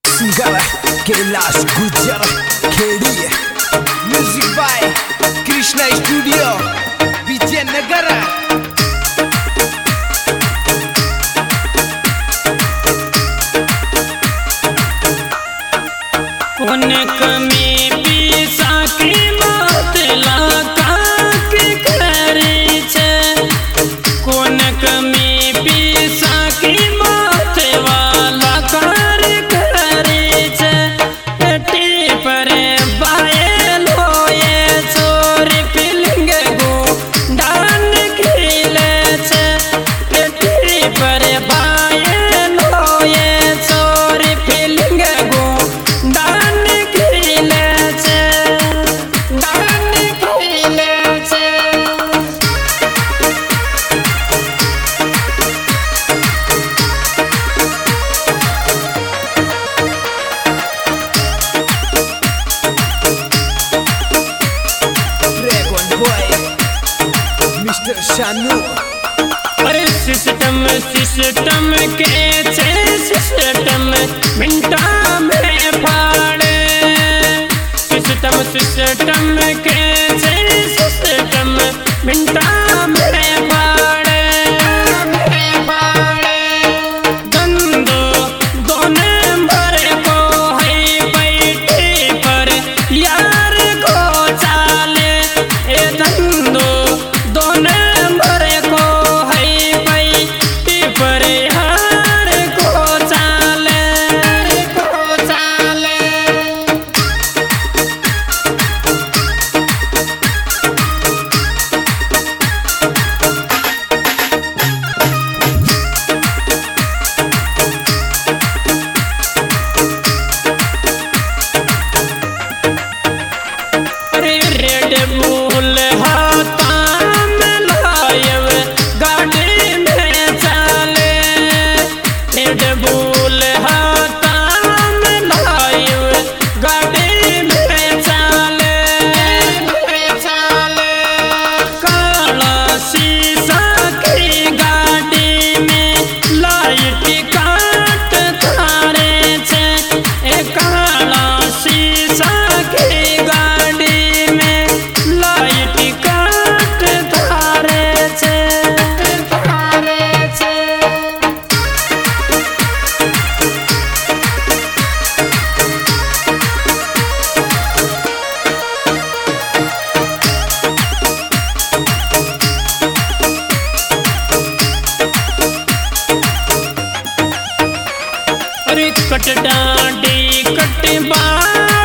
Singer Kailash Gujar Khedi, music by Krishna studio Vijaynagar. कौन कमी पीसा की बात लाका के करे छे, कौन कमी पीसा की बात वाला कार करे छे। पेटी पर बायल होए चोर फिलिंग गो डान खिले छे। पेटी पर बायल होए चोर फिलिंग गो डान खिले छे, डान खिले छे। Dragon boy mister Shanu. अरे सिस्टम सिस्टम के छे, सिस्टम मिनटा में फाड़े। सिस्टम सिस्टम के छे, सिस्टम मिनटा में फाड़े। गंदो दोने भरे को है बैठे पर यार को चाले। ए धंधो दोने भरे को है बैठे पर यार को चाले, को चाले। अरे रेड बुल हाथा में लायव गाड़ी में चाले। रेड बुल हाथा में लायव गाड़ी में चाले, चाले। काला शीशा की गाड़ी में लाइट काट तारे छे। ए काला शीशा की गाड़ी में लाइट काट तारे छे, तारे छे। अरे कट डांडी कट बाल